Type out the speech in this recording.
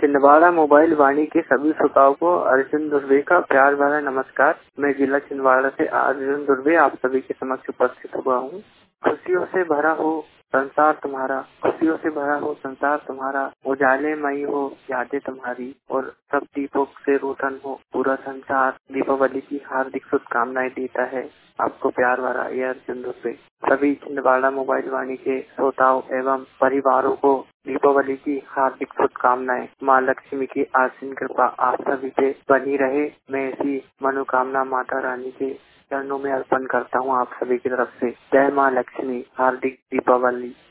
Chhindwara mobile वाणी के सभी श्रोताओं को अर्जुन दुर्वे का प्यार भरा नमस्कार। मैं जिला छिंदवाड़ा से अर्जुन दुर्वे आप सभी के समक्ष उपस्थित हुआ हूँ। खुशियों से भरा हो संसार तुम्हारा, खुशियों से भरा हो संसार तुम्हारा, उजाले मई हो यादें तुम्हारी, और सब दीपों से रोशन हो पूरा संसार। दीपावली की हार्दिक शुभकामनाएं देता है आपको प्यार भरा ये अर्जुन दुर्वे। सभी छिंदवाड़ा मोबाइल वाणी के श्रोताओं एवं परिवारों को दीपावली की हार्दिक शुभकामनाएं। माँ लक्ष्मी की आशीन कृपा आप सभी पे बनी रहे। मैं ऐसी मनोकामना माता रानी के चरणों में अर्पण करता हूँ आप सभी की तरफ से। जय माँ लक्ष्मी, हार्दिक दीपावली।